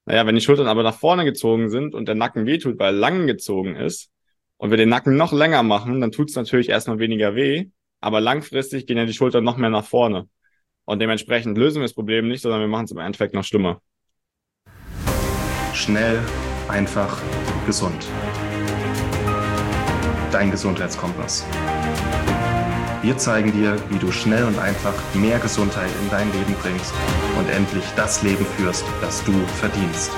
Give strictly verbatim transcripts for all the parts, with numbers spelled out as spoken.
Naja, wenn die Schultern aber nach vorne gezogen sind und der Nacken wehtut, weil er lang gezogen ist und wir den Nacken noch länger machen, dann tut es natürlich erstmal weniger weh, aber langfristig gehen ja die Schultern noch mehr nach vorne. Und dementsprechend lösen wir das Problem nicht, sondern wir machen es im Endeffekt noch schlimmer. Schnell, einfach, gesund. Dein Gesundheitskompass. Wir zeigen dir, wie du schnell und einfach mehr Gesundheit in dein Leben bringst und endlich das Leben führst, das du verdienst.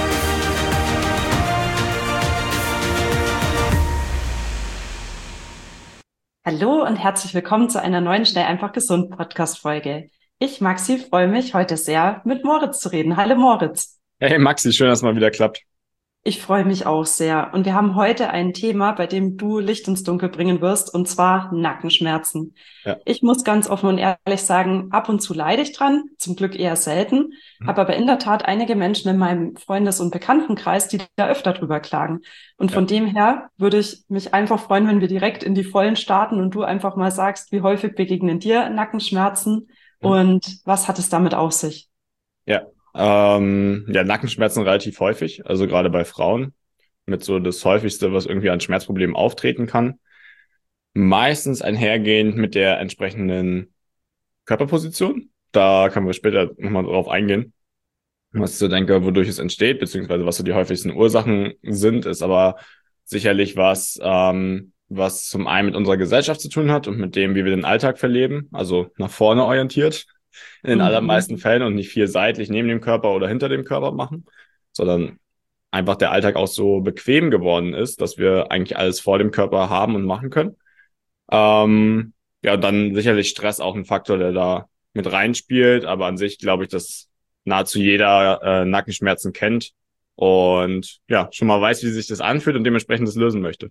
Hallo und herzlich willkommen zu einer neuen Schnell einfach gesund Podcast-Folge. Ich, Maxi, freue mich heute sehr, mit Moritz zu reden. Hallo Moritz. Hey Maxi, schön, dass es mal wieder klappt. Ich freue mich auch sehr. Und wir haben heute ein Thema, bei dem du Licht ins Dunkel bringen wirst, und zwar Nackenschmerzen. Ja. Ich muss ganz offen und ehrlich sagen, ab und zu leide ich dran, zum Glück eher selten, mhm. habe aber in der Tat einige Menschen in meinem Freundes- und Bekanntenkreis, die da öfter drüber klagen. Und ja. von dem her würde ich mich einfach freuen, wenn wir direkt in die Vollen starten und du einfach mal sagst, wie häufig begegnen dir Nackenschmerzen mhm. und was hat es damit auf sich? Ja. Ähm, ja, Nackenschmerzen relativ häufig, also gerade bei Frauen mit so das häufigste, was irgendwie an Schmerzproblemen auftreten kann. Meistens einhergehend mit der entsprechenden Körperposition. Da können wir später nochmal drauf eingehen, was ich so denke, wodurch es entsteht, beziehungsweise was so die häufigsten Ursachen sind, ist aber sicherlich was, ähm, was zum einen mit unserer Gesellschaft zu tun hat und mit dem, wie wir den Alltag verleben, also nach vorne orientiert. In den mhm. allermeisten Fällen und nicht viel seitlich neben dem Körper oder hinter dem Körper machen, sondern einfach der Alltag auch so bequem geworden ist, dass wir eigentlich alles vor dem Körper haben und machen können. Ähm, ja, dann sicherlich Stress auch ein Faktor, der da mit reinspielt, aber an sich glaube ich, dass nahezu jeder äh, Nackenschmerzen kennt und ja, schon mal weiß, wie sich das anfühlt und dementsprechend das lösen möchte.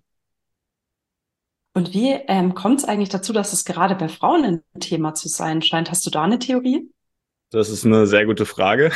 Und wie ähm, kommt es eigentlich dazu, dass es gerade bei Frauen ein Thema zu sein scheint? Hast du da eine Theorie? Das ist eine sehr gute Frage.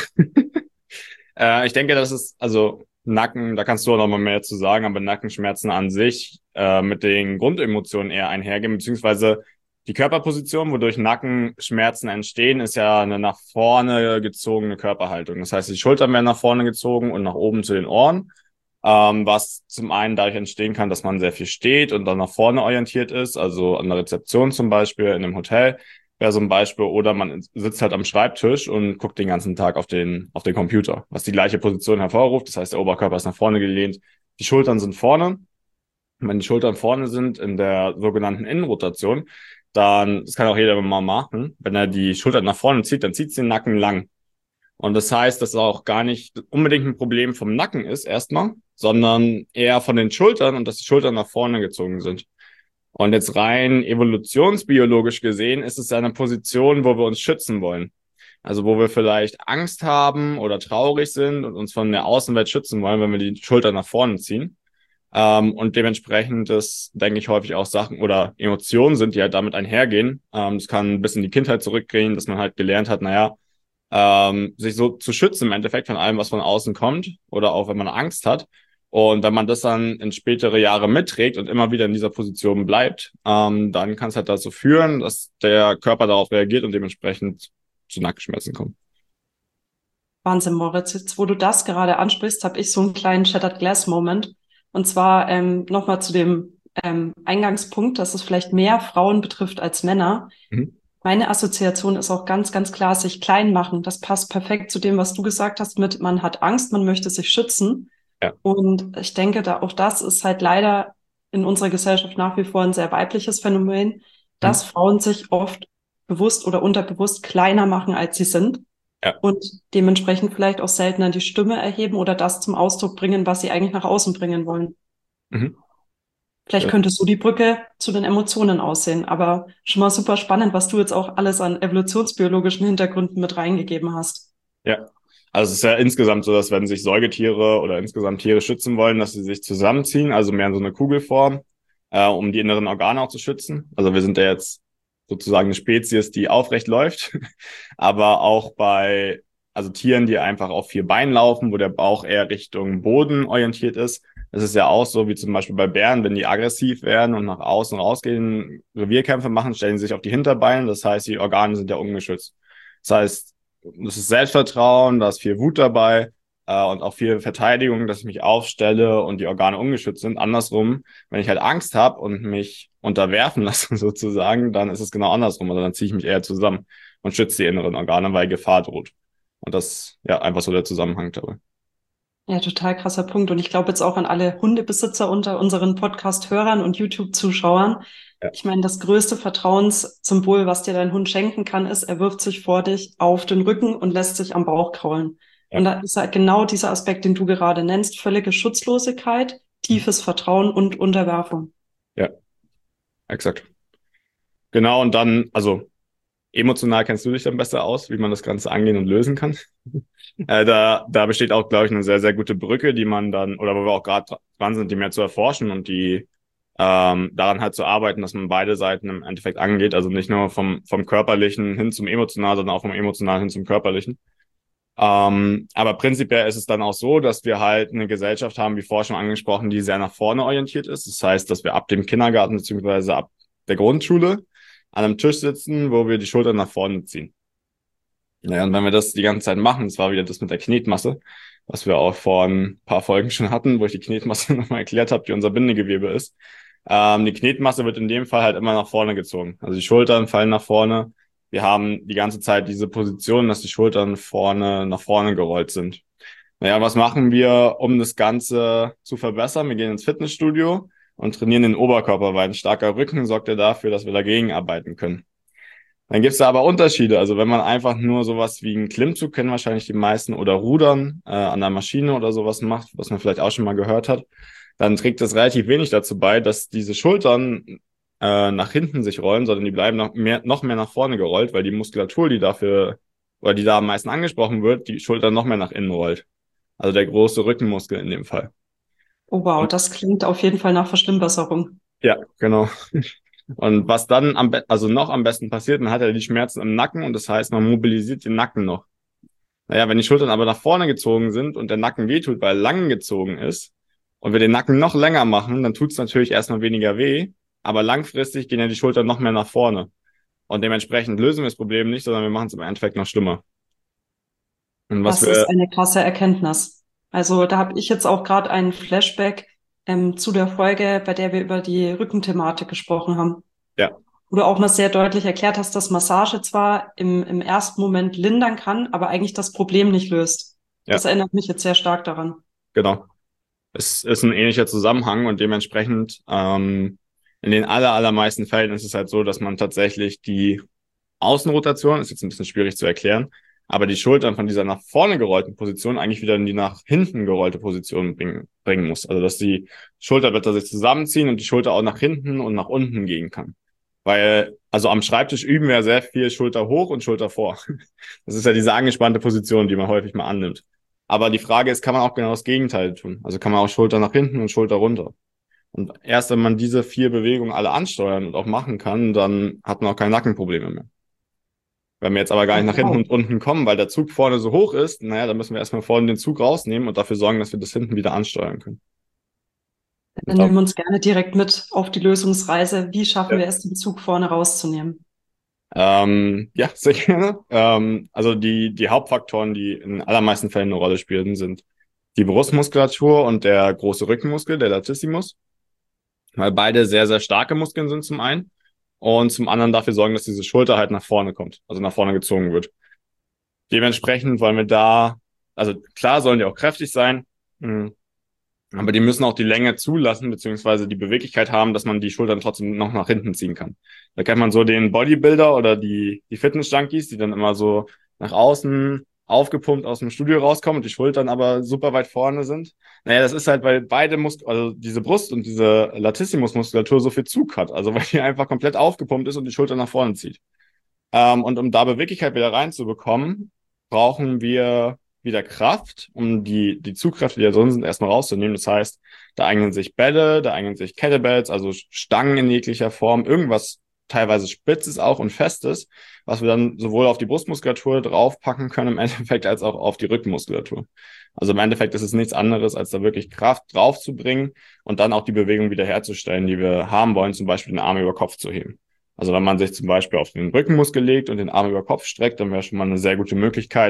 äh, ich denke, das ist, also Nacken, da kannst du auch noch mal mehr zu sagen, aber Nackenschmerzen an sich äh, mit den Grundemotionen eher einhergehen, beziehungsweise die Körperposition, wodurch Nackenschmerzen entstehen, ist ja eine nach vorne gezogene Körperhaltung. Das heißt, die Schultern werden nach vorne gezogen und nach oben zu den Ohren. Ähm, was zum einen dadurch entstehen kann, dass man sehr viel steht und dann nach vorne orientiert ist, also an der Rezeption zum Beispiel in einem Hotel wäre so ein Beispiel, oder man sitzt halt am Schreibtisch und guckt den ganzen Tag auf den auf den Computer, was die gleiche Position hervorruft, das heißt, der Oberkörper ist nach vorne gelehnt, die Schultern sind vorne. Und wenn die Schultern vorne sind in der sogenannten Innenrotation, dann, das kann auch jeder mal machen, wenn er die Schultern nach vorne zieht, dann zieht es den Nacken lang. Und das heißt, dass es auch gar nicht unbedingt ein Problem vom Nacken ist erstmal, sondern eher von den Schultern und dass die Schultern nach vorne gezogen sind. Und jetzt rein evolutionsbiologisch gesehen ist es eine Position, wo wir uns schützen wollen. Also wo wir vielleicht Angst haben oder traurig sind und uns von der Außenwelt schützen wollen, wenn wir die Schultern nach vorne ziehen. Ähm, und dementsprechend das, denke ich, häufig auch Sachen oder Emotionen sind, die halt damit einhergehen. Ähm, das kann bis in die Kindheit zurückgehen, dass man halt gelernt hat, naja, ähm, sich so zu schützen im Endeffekt von allem, was von außen kommt oder auch wenn man Angst hat. Und wenn man das dann in spätere Jahre mitträgt und immer wieder in dieser Position bleibt, ähm, dann kann es halt dazu führen, dass der Körper darauf reagiert und dementsprechend zu Nackenschmerzen kommt. Wahnsinn, Moritz. Jetzt, wo du das gerade ansprichst, habe ich so einen kleinen Shattered Glass Moment. Und zwar ähm, nochmal zu dem ähm, Eingangspunkt, dass es vielleicht mehr Frauen betrifft als Männer. Mhm. Meine Assoziation ist auch ganz, ganz klar, sich klein machen. Das passt perfekt zu dem, was du gesagt hast mit, man hat Angst, man möchte sich schützen. Ja. Und ich denke, da auch das ist halt leider in unserer Gesellschaft nach wie vor ein sehr weibliches Phänomen, dass mhm. Frauen sich oft bewusst oder unterbewusst kleiner machen, als sie sind. Ja. Und dementsprechend vielleicht auch seltener die Stimme erheben oder das zum Ausdruck bringen, was sie eigentlich nach außen bringen wollen. Mhm. Vielleicht ja. könnte so die Brücke zu den Emotionen aussehen, aber schon mal super spannend, was du jetzt auch alles an evolutionsbiologischen Hintergründen mit reingegeben hast. Ja, also es ist ja insgesamt so, dass wenn sich Säugetiere oder insgesamt Tiere schützen wollen, dass sie sich zusammenziehen, also mehr in so eine Kugelform, äh, um die inneren Organe auch zu schützen. Also wir sind ja jetzt sozusagen eine Spezies, die aufrecht läuft, aber auch bei also Tieren, die einfach auf vier Beinen laufen, wo der Bauch eher Richtung Boden orientiert ist. Das ist ja auch so, wie zum Beispiel bei Bären, wenn die aggressiv werden und nach außen rausgehen, Revierkämpfe machen, stellen sie sich auf die Hinterbeine. Das heißt, die Organe sind ja ungeschützt. Das heißt, das ist Selbstvertrauen, da ist viel Wut dabei. äh, und auch viel Verteidigung, dass ich mich aufstelle und die Organe ungeschützt sind. Andersrum, wenn ich halt Angst habe und mich unterwerfen lasse sozusagen, dann ist es genau andersrum. Also dann ziehe ich mich eher zusammen und schütze die inneren Organe, weil Gefahr droht. Und das ja einfach so der Zusammenhang dabei. Ja, total krasser Punkt. Und ich glaube jetzt auch an alle Hundebesitzer unter unseren Podcast-Hörern und YouTube-Zuschauern. Ja. Ich meine, das größte Vertrauenssymbol, was dir dein Hund schenken kann, ist, er wirft sich vor dich auf den Rücken und lässt sich am Bauch kraulen. Ja. Und da ist halt genau dieser Aspekt, den du gerade nennst, völlige Schutzlosigkeit, tiefes Vertrauen und Unterwerfung. Ja, exakt. Genau, und dann, also emotional kennst du dich dann besser aus, wie man das Ganze angehen und lösen kann. äh, da, da besteht auch, glaube ich, eine sehr, sehr gute Brücke, die man dann, oder wo wir auch gerade dran sind, die mehr zu erforschen und die ähm, daran halt zu arbeiten, dass man beide Seiten im Endeffekt angeht. Also nicht nur vom, vom Körperlichen hin zum Emotionalen, sondern auch vom Emotionalen hin zum Körperlichen. Ähm, aber prinzipiell ist es dann auch so, dass wir halt eine Gesellschaft haben, wie vorher schon angesprochen, die sehr nach vorne orientiert ist. Das heißt, dass wir ab dem Kindergarten beziehungsweise ab der Grundschule an einem Tisch sitzen, wo wir die Schultern nach vorne ziehen. Naja, und wenn wir das die ganze Zeit machen, das war wieder das mit der Knetmasse, was wir auch vor ein paar Folgen schon hatten, wo ich die Knetmasse nochmal erklärt habe, die unser Bindegewebe ist. Ähm, die Knetmasse wird in dem Fall halt immer nach vorne gezogen. Also die Schultern fallen nach vorne. Wir haben die ganze Zeit diese Position, dass die Schultern vorne nach vorne gerollt sind. Naja, was machen wir, um das Ganze zu verbessern? Wir gehen ins Fitnessstudio und trainieren den Oberkörper, weil ein starker Rücken sorgt ja dafür, dass wir dagegen arbeiten können. Dann gibt's da aber Unterschiede. Also wenn man einfach nur sowas wie einen Klimmzug, kennen wahrscheinlich die meisten, oder Rudern äh, an der Maschine oder sowas macht, was man vielleicht auch schon mal gehört hat, dann trägt das relativ wenig dazu bei, dass diese Schultern äh, nach hinten sich rollen, sondern die bleiben noch mehr, noch mehr nach vorne gerollt, weil die Muskulatur, die dafür, oder die da am meisten angesprochen wird, die Schultern noch mehr nach innen rollt. Also der große Rückenmuskel in dem Fall. Oh wow, das klingt auf jeden Fall nach Verschlimmbesserung. Ja, genau. Und was dann am be- also noch am besten passiert, man hat ja die Schmerzen im Nacken und das heißt, man mobilisiert den Nacken noch. Naja, wenn die Schultern aber nach vorne gezogen sind und der Nacken wehtut, weil er lang gezogen ist und wir den Nacken noch länger machen, dann tut's natürlich erstmal weniger weh, aber langfristig gehen ja die Schultern noch mehr nach vorne. Und dementsprechend lösen wir das Problem nicht, sondern wir machen es im Endeffekt noch schlimmer. Und was Das wir, ist eine krasse Erkenntnis. Also da habe ich jetzt auch gerade einen Flashback ähm, zu der Folge, bei der wir über die Rückenthematik gesprochen haben. ja, Wo du auch mal sehr deutlich erklärt hast, dass Massage zwar im, im ersten Moment lindern kann, aber eigentlich das Problem nicht löst. ja, Das erinnert mich jetzt sehr stark daran. genau. Es ist ein ähnlicher Zusammenhang und dementsprechend ähm, in den aller, allermeisten Fällen ist es halt so, dass man tatsächlich die Außenrotation, ist jetzt ein bisschen schwierig zu erklären, aber die Schultern von dieser nach vorne gerollten Position eigentlich wieder in die nach hinten gerollte Position bringen, bringen muss. Also dass die Schulterblätter sich zusammenziehen und die Schulter auch nach hinten und nach unten gehen kann. Weil, also am Schreibtisch üben wir ja sehr viel Schulter hoch und Schulter vor. Das ist ja diese angespannte Position, die man häufig mal annimmt. Aber die Frage ist, kann man auch genau das Gegenteil tun? Also kann man auch Schulter nach hinten und Schulter runter. Und erst wenn man diese vier Bewegungen alle ansteuern und auch machen kann, dann hat man auch keine Nackenprobleme mehr. Wenn wir jetzt aber gar nicht nach hinten und unten kommen, weil der Zug vorne so hoch ist, naja, dann müssen wir erstmal vorne den Zug rausnehmen und dafür sorgen, dass wir das hinten wieder ansteuern können. Dann nehmen wir uns gerne direkt mit auf die Lösungsreise. Wie schaffen Ja. wir es, den Zug vorne rauszunehmen? Ähm, ja, sehr gerne. Ähm, also die, die Hauptfaktoren, die in den allermeisten Fällen eine Rolle spielen, sind die Brustmuskulatur und der große Rückenmuskel, der Latissimus, weil beide sehr, sehr starke Muskeln sind zum einen und zum anderen dafür sorgen, dass diese Schulter halt nach vorne kommt, also nach vorne gezogen wird. Dementsprechend wollen wir da, also klar sollen die auch kräftig sein, aber die müssen auch die Länge zulassen, beziehungsweise die Beweglichkeit haben, dass man die Schultern trotzdem noch nach hinten ziehen kann. Da kennt man so den Bodybuilder oder die, die Fitness-Junkies, die dann immer so nach außen aufgepumpt aus dem Studio rauskommen und die Schultern aber super weit vorne sind. Naja, das ist halt, weil beide Muskeln, also diese Brust und diese Latissimus-Muskulatur so viel Zug hat. Also weil die einfach komplett aufgepumpt ist und die Schulter nach vorne zieht. Ähm, und um da Beweglichkeit wieder reinzubekommen, brauchen wir wieder Kraft, um die, die Zugkräfte, die da drin sind, erstmal rauszunehmen. Das heißt, da eignen sich Bälle, da eignen sich Kettlebells, also Stangen in jeglicher Form, irgendwas teilweise Spitzes auch und Festes, was wir dann sowohl auf die Brustmuskulatur draufpacken können im Endeffekt, als auch auf die Rückenmuskulatur. Also im Endeffekt ist es nichts anderes, als da wirklich Kraft draufzubringen und dann auch die Bewegung wieder herzustellen, die wir haben wollen, zum Beispiel den Arm über Kopf zu heben. Also wenn man sich zum Beispiel auf den Rückenmuskel legt und den Arm über Kopf streckt, dann wäre schon mal eine sehr gute Möglichkeit,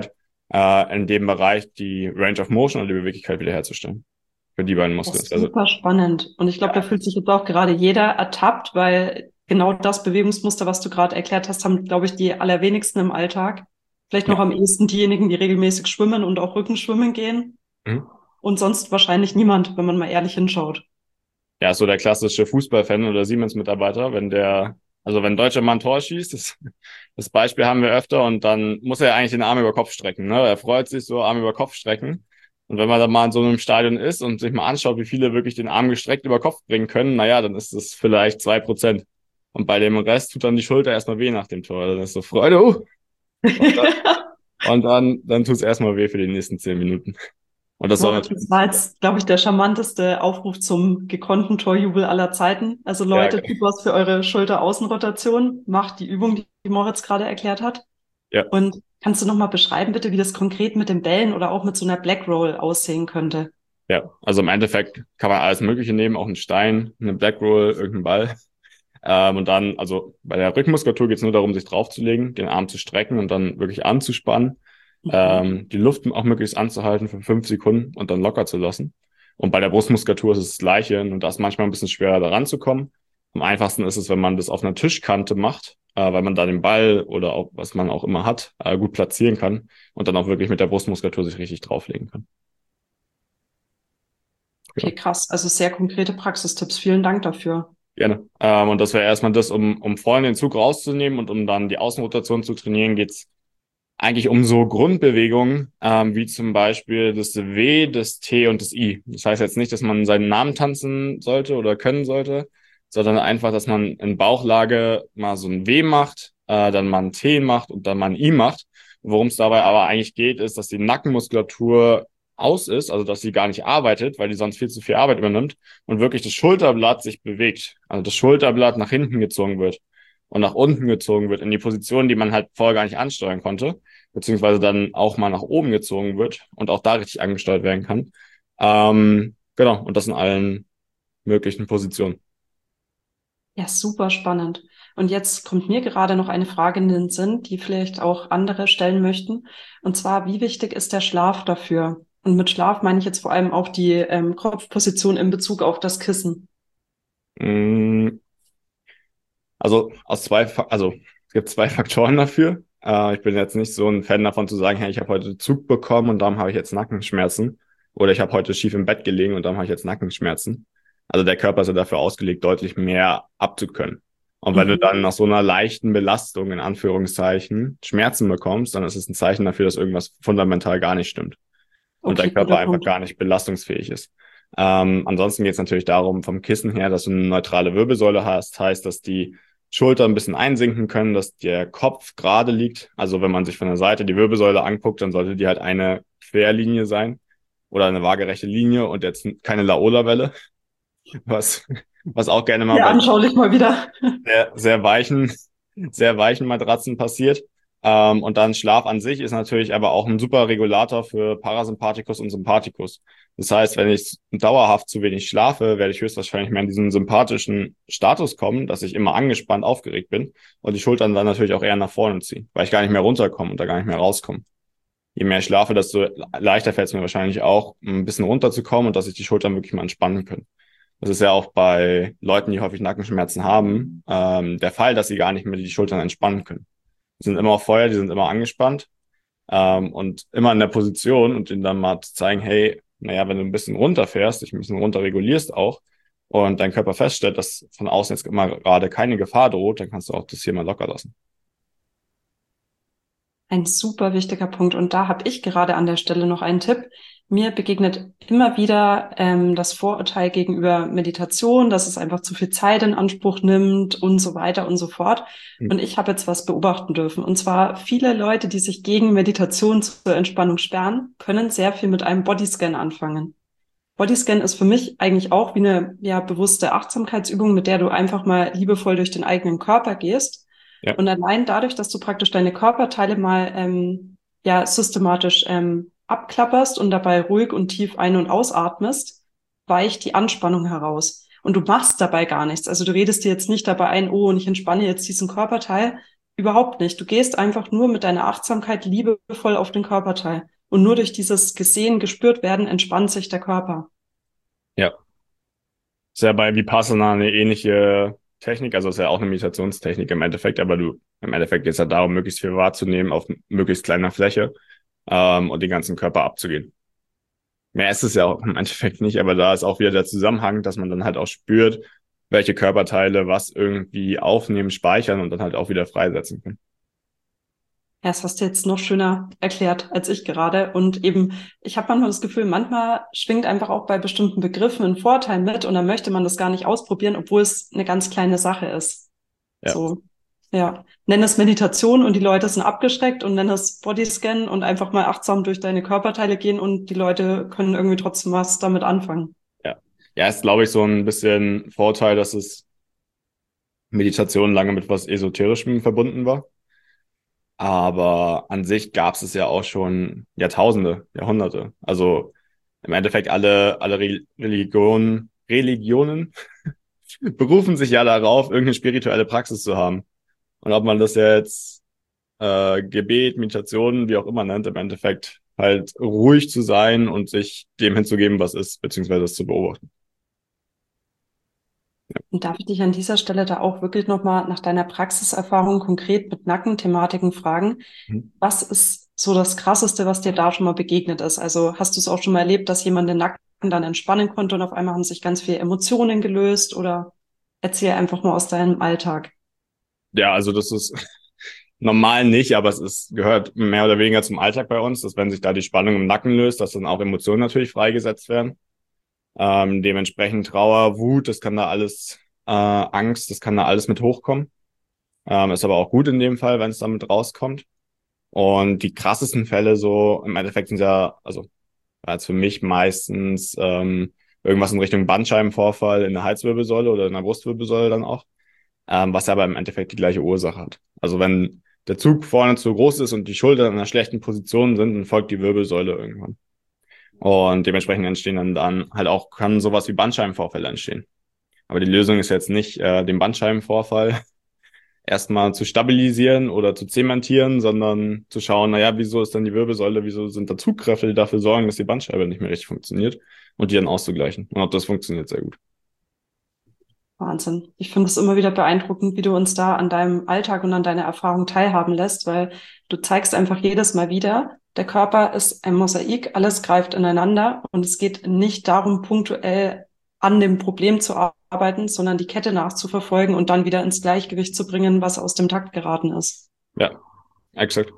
äh, in dem Bereich die Range of Motion und die Beweglichkeit wiederherzustellen. Für die beiden Muskeln. Das ist super also, spannend. Und ich glaube, ja. Da fühlt sich jetzt auch gerade jeder ertappt, weil genau das Bewegungsmuster, was du gerade erklärt hast, haben, glaube ich, die allerwenigsten im Alltag. Vielleicht noch ja. am ehesten diejenigen, die regelmäßig schwimmen und auch Rückenschwimmen gehen. Mhm. Und sonst wahrscheinlich niemand, wenn man mal ehrlich hinschaut. Ja, so der klassische Fußballfan oder Siemens-Mitarbeiter, wenn der, also wenn ein deutscher Mann ein Tor schießt, das, das Beispiel haben wir öfter und dann muss er eigentlich den Arm über Kopf strecken, ne? Er freut sich so, Arm über Kopf strecken. Und wenn man dann mal in so einem Stadion ist und sich mal anschaut, wie viele wirklich den Arm gestreckt über Kopf bringen können, naja, dann ist es vielleicht zwei Prozent. Und bei dem Rest tut dann die Schulter erstmal weh nach dem Tor. Dann ist so Freude, uh. Und dann, und dann, dann tut es erstmal weh für die nächsten zehn Minuten. Und das, ja, das war jetzt, glaube ich, der charmanteste Aufruf zum gekonnten Torjubel aller Zeiten. Also Leute, ja, okay. Tut was für eure Schulteraußenrotation. Macht die Übung, die Moritz gerade erklärt hat. Ja. Und kannst du noch mal beschreiben, bitte, wie das konkret mit den Bällen oder auch mit so einer Black Roll aussehen könnte? Ja, also im Endeffekt kann man alles Mögliche nehmen, auch einen Stein, eine Black Roll, irgendeinen Ball. Ähm, und dann, also bei der Rückenmuskulatur geht es nur darum, sich draufzulegen, den Arm zu strecken und dann wirklich anzuspannen. Mhm. Ähm, die Luft auch möglichst anzuhalten für fünf Sekunden und dann locker zu lassen. Und bei der Brustmuskulatur ist es das Gleiche. Und da ist manchmal ein bisschen schwerer, da ranzukommen. Am einfachsten ist es, wenn man das auf einer Tischkante macht, äh, weil man da den Ball oder auch was man auch immer hat, äh, gut platzieren kann und dann auch wirklich mit der Brustmuskulatur sich richtig drauflegen kann. Okay, krass. Also sehr konkrete Praxistipps. Vielen Dank dafür. Gerne. Ähm, und das wäre erstmal das, um, um vorhin den Zug rauszunehmen und um dann die Außenrotation zu trainieren, geht's eigentlich um so Grundbewegungen, ähm, wie zum Beispiel das W, das T und das I. Das heißt jetzt nicht, dass man seinen Namen tanzen sollte oder können sollte, sondern einfach, dass man in Bauchlage mal so ein W macht, äh, dann mal ein T macht und dann mal ein I macht. Worum es dabei aber eigentlich geht, ist, dass die Nackenmuskulatur aus ist, also dass sie gar nicht arbeitet, weil die sonst viel zu viel Arbeit übernimmt und wirklich das Schulterblatt sich bewegt. Also das Schulterblatt nach hinten gezogen wird und nach unten gezogen wird in die Position, die man halt vorher gar nicht ansteuern konnte, beziehungsweise dann auch mal nach oben gezogen wird und auch da richtig angesteuert werden kann. Ähm, genau, und das in allen möglichen Positionen. Ja, super spannend. Und jetzt kommt mir gerade noch eine Frage in den Sinn, die vielleicht auch andere stellen möchten. Und zwar, wie wichtig ist der Schlaf dafür? Und mit Schlaf meine ich jetzt vor allem auch die ähm, Kopfposition in Bezug auf das Kissen. Also aus zwei, also es gibt zwei Faktoren dafür. Äh, ich bin jetzt nicht so ein Fan davon zu sagen, hey, ich habe heute Zug bekommen und darum habe ich jetzt Nackenschmerzen. Oder ich habe heute schief im Bett gelegen und darum habe ich jetzt Nackenschmerzen. Also der Körper ist ja dafür ausgelegt, deutlich mehr abzukönnen. Und wenn mhm. du dann nach so einer leichten Belastung, in Anführungszeichen, Schmerzen bekommst, dann ist es ein Zeichen dafür, dass irgendwas fundamental gar nicht stimmt. Und okay, der Körper einfach Punkt. gar nicht belastungsfähig ist. Ähm, ansonsten geht es natürlich darum, vom Kissen her, dass du eine neutrale Wirbelsäule hast. Heißt, dass die Schultern ein bisschen einsinken können, dass der Kopf gerade liegt. Also wenn man sich von der Seite die Wirbelsäule anguckt, dann sollte die halt eine Querlinie sein oder eine waagerechte Linie und jetzt keine Laola-Welle. Was, was auch gerne mal ja, bei anschaulich mal wieder. Sehr, sehr weichen, sehr weichen Matratzen passiert. Ähm, und dann Schlaf an sich ist natürlich aber auch ein super Regulator für Parasympathikus und Sympathikus. Das heißt, wenn ich dauerhaft zu wenig schlafe, werde ich höchstwahrscheinlich mehr in diesen sympathischen Status kommen, dass ich immer angespannt, aufgeregt bin und die Schultern dann natürlich auch eher nach vorne ziehen, weil ich gar nicht mehr runterkomme und da gar nicht mehr rauskomme. Je mehr ich schlafe, desto leichter fällt es mir wahrscheinlich auch, ein bisschen runterzukommen und dass sich die Schultern wirklich mal entspannen können. Das ist ja auch bei Leuten, die häufig Nackenschmerzen haben, ähm, der Fall, dass sie gar nicht mehr die Schultern entspannen können. Die sind immer auf Feuer, die sind immer angespannt ähm, und immer in der Position und ihnen dann mal zu zeigen, hey, naja, wenn du ein bisschen runterfährst, dich ein bisschen runter regulierst auch und dein Körper feststellt, dass von außen jetzt immer gerade keine Gefahr droht, dann kannst du auch das hier mal locker lassen. Ein super wichtiger Punkt. Und da habe ich gerade an der Stelle noch einen Tipp. Mir begegnet immer wieder ähm, das Vorurteil gegenüber Meditation, dass es einfach zu viel Zeit in Anspruch nimmt und so weiter und so fort. Mhm. Und ich habe jetzt was beobachten dürfen. Und zwar viele Leute, die sich gegen Meditation zur Entspannung sperren, können sehr viel mit einem Bodyscan anfangen. Bodyscan ist für mich eigentlich auch wie eine ja bewusste Achtsamkeitsübung, mit der du einfach mal liebevoll durch den eigenen Körper gehst. Ja. Und allein dadurch, dass du praktisch deine Körperteile mal ähm, ja systematisch ähm, abklapperst und dabei ruhig und tief ein- und ausatmest, weicht die Anspannung heraus. Und du machst dabei gar nichts. Also du redest dir jetzt nicht dabei ein, oh, und ich entspanne jetzt diesen Körperteil. überhaupt nicht. Du gehst einfach nur mit deiner Achtsamkeit liebevoll auf den Körperteil. Und nur durch dieses gesehen, gespürt werden, entspannt sich der Körper. Ja. Ist ja bei Vipassana eine ähnliche Technik, also ist ja auch eine Meditationstechnik im Endeffekt, aber du, im Endeffekt geht es ja darum, möglichst viel wahrzunehmen auf möglichst kleiner Fläche, ähm, und den ganzen Körper abzugehen. Mehr ist es ja auch im Endeffekt nicht, aber da ist auch wieder der Zusammenhang, dass man dann halt auch spürt, welche Körperteile was irgendwie aufnehmen, speichern und dann halt auch wieder freisetzen können. Ja, das hast du jetzt noch schöner erklärt als ich gerade. Und eben, ich habe manchmal das Gefühl, manchmal schwingt einfach auch bei bestimmten Begriffen ein Vorteil mit und dann möchte man das gar nicht ausprobieren, obwohl es eine ganz kleine Sache ist. Ja. So, ja. Nenn es Meditation und die Leute sind abgeschreckt und nenn es Bodyscan und einfach mal achtsam durch deine Körperteile gehen und die Leute können irgendwie trotzdem was damit anfangen. Ja, ja, ist, glaube ich, so ein bisschen Vorteil, dass es Meditation lange mit was Esoterischem verbunden war. Aber an sich gab es es ja auch schon Jahrtausende, Jahrhunderte. Also im Endeffekt alle, alle Re Religionen, Religionen berufen sich ja darauf, irgendeine spirituelle Praxis zu haben. Und ob man das jetzt äh, Gebet, Meditation, wie auch immer nennt, im Endeffekt halt ruhig zu sein und sich dem hinzugeben, was ist, beziehungsweise das zu beobachten. Und darf ich dich an dieser Stelle da auch wirklich nochmal nach deiner Praxiserfahrung konkret mit Nackenthematiken fragen? Mhm. Was ist so das Krasseste, was dir da schon mal begegnet ist? Also hast du es auch schon mal erlebt, dass jemand den Nacken dann entspannen konnte und auf einmal haben sich ganz viele Emotionen gelöst? Oder erzähl einfach mal aus deinem Alltag. Ja, also das ist normal nicht, aber es ist, gehört mehr oder weniger zum Alltag bei uns, dass wenn sich da die Spannung im Nacken löst, dass dann auch Emotionen natürlich freigesetzt werden. Ähm, dementsprechend Trauer, Wut, das kann da alles, äh, Angst, das kann da alles mit hochkommen. Ähm, ist aber auch gut in dem Fall, wenn es damit rauskommt. Und die krassesten Fälle so im Endeffekt sind ja, also war jetzt für mich meistens ähm, irgendwas in Richtung Bandscheibenvorfall in der Halswirbelsäule oder in der Brustwirbelsäule dann auch, ähm, was aber im Endeffekt die gleiche Ursache hat. Also wenn der Zug vorne zu groß ist und die Schultern in einer schlechten Position sind, dann folgt die Wirbelsäule irgendwann. Und dementsprechend entstehen dann, dann halt auch, kann sowas wie Bandscheibenvorfälle entstehen. Aber die Lösung ist jetzt nicht, äh, den Bandscheibenvorfall erstmal zu stabilisieren oder zu zementieren, sondern zu schauen, naja, wieso ist dann die Wirbelsäule, wieso sind da Zugkräfte, die dafür sorgen, dass die Bandscheibe nicht mehr richtig funktioniert und die dann auszugleichen. Und auch das funktioniert sehr gut. Wahnsinn. Ich finde es immer wieder beeindruckend, wie du uns da an deinem Alltag und an deiner Erfahrung teilhaben lässt, weil du zeigst einfach jedes Mal wieder, der Körper ist ein Mosaik, alles greift ineinander und es geht nicht darum, punktuell an dem Problem zu arbeiten, sondern die Kette nachzuverfolgen und dann wieder ins Gleichgewicht zu bringen, was aus dem Takt geraten ist. Ja, exakt.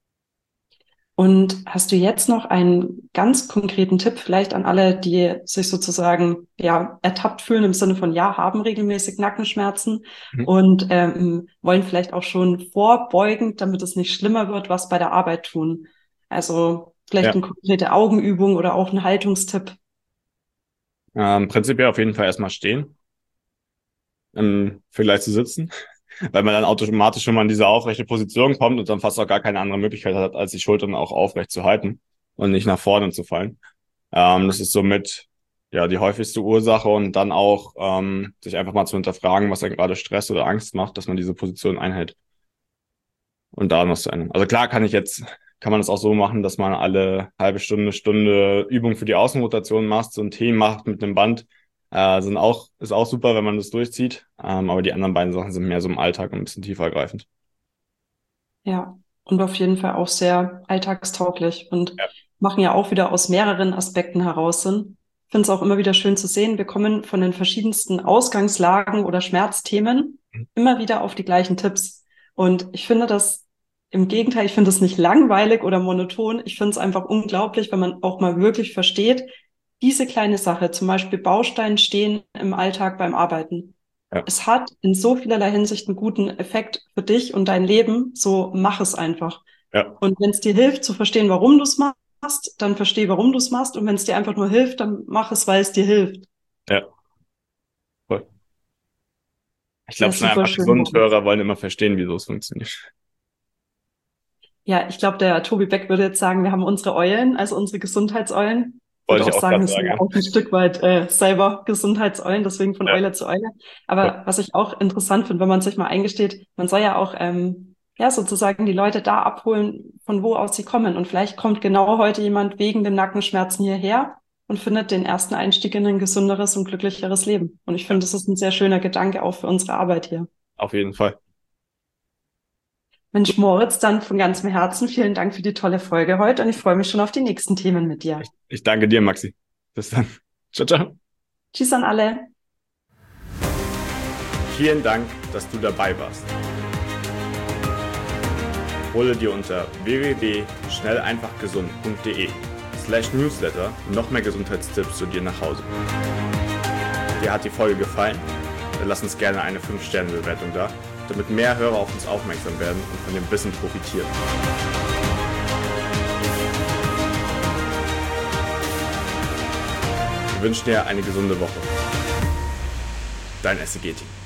Und hast du jetzt noch einen ganz konkreten Tipp vielleicht an alle, die sich sozusagen ja ertappt fühlen im Sinne von ja, haben regelmäßig Nackenschmerzen Mhm. und ähm, wollen vielleicht auch schon vorbeugend, damit es nicht schlimmer wird, was bei der Arbeit tun? Also vielleicht Ja. eine konkrete Augenübung oder auch ein Haltungstipp. Ähm, prinzipiell auf jeden Fall erstmal stehen, im Vergleich zu sitzen, weil man dann automatisch schon mal in diese aufrechte Position kommt und dann fast auch gar keine andere Möglichkeit hat, als die Schultern auch aufrecht zu halten und nicht nach vorne zu fallen. Ähm, das ist somit ja die häufigste Ursache und dann auch ähm, sich einfach mal zu hinterfragen, was einen gerade Stress oder Angst macht, dass man diese Position einhält und da was zu ändern. Also klar kann ich jetzt, kann man das auch so machen, dass man alle halbe Stunde, Stunde Übung für die Außenrotation macht, so ein T macht mit einem Band. Äh, sind auch, ist auch super, wenn man das durchzieht. Ähm, aber die anderen beiden Sachen sind mehr so im Alltag und ein bisschen tiefergreifend. Ja, und auf jeden Fall auch sehr alltagstauglich und Ja. machen ja auch wieder aus mehreren Aspekten heraus Sinn. Ich finde es auch immer wieder schön zu sehen, wir kommen von den verschiedensten Ausgangslagen oder Schmerzthemen immer wieder auf die gleichen Tipps. Und ich finde das im Gegenteil, ich finde es nicht langweilig oder monoton. Ich finde es einfach unglaublich, wenn man auch mal wirklich versteht, diese kleine Sache, zum Beispiel Baustein stehen im Alltag beim Arbeiten. Ja. Es hat in so vielerlei Hinsicht einen guten Effekt für dich und dein Leben, so mach es einfach. Ja. Und wenn es dir hilft zu verstehen, warum du es machst, dann versteh, warum du es machst. Und wenn es dir einfach nur hilft, dann mach es, weil es dir hilft. Ja. Voll. Ich Ja, glaube schon super einfach, schön. Gesundhörer wollen immer verstehen, wieso es funktioniert. Ja, ich glaube, der Tobi Beck würde jetzt sagen, wir haben unsere Eulen, also unsere Gesundheitseulen. Ich Wollte würde ich auch auch sagen, gerade wir sind ja sagen. auch ein Stück weit äh, selber Gesundheitseulen, deswegen von Ja. Eule zu Eule. Aber was ich auch interessant finde, wenn man sich mal eingesteht, man soll ja auch ähm, ja, sozusagen die Leute da abholen, von wo aus sie kommen. Und vielleicht kommt genau heute jemand wegen den Nackenschmerzen hierher und findet den ersten Einstieg in ein gesünderes und glücklicheres Leben. Und ich finde, das ist ein sehr schöner Gedanke auch für unsere Arbeit hier. Auf jeden Fall. Mensch, Moritz, dann von ganzem Herzen vielen Dank für die tolle Folge heute und ich freue mich schon auf die nächsten Themen mit dir. Ich, ich danke dir, Maxi. Bis dann. Ciao, ciao. Tschüss an alle. Vielen Dank, dass du dabei warst. Hole dir unter w w w punkt schnell einfach gesund punkt de slash newsletter noch mehr Gesundheitstipps zu dir nach Hause. Dir hat die Folge gefallen? Dann lass uns gerne eine fünf Sterne Bewertung da, damit mehr Hörer auf uns aufmerksam werden und von dem Wissen profitieren. Wir wünschen dir eine gesunde Woche. Dein S C G-Team.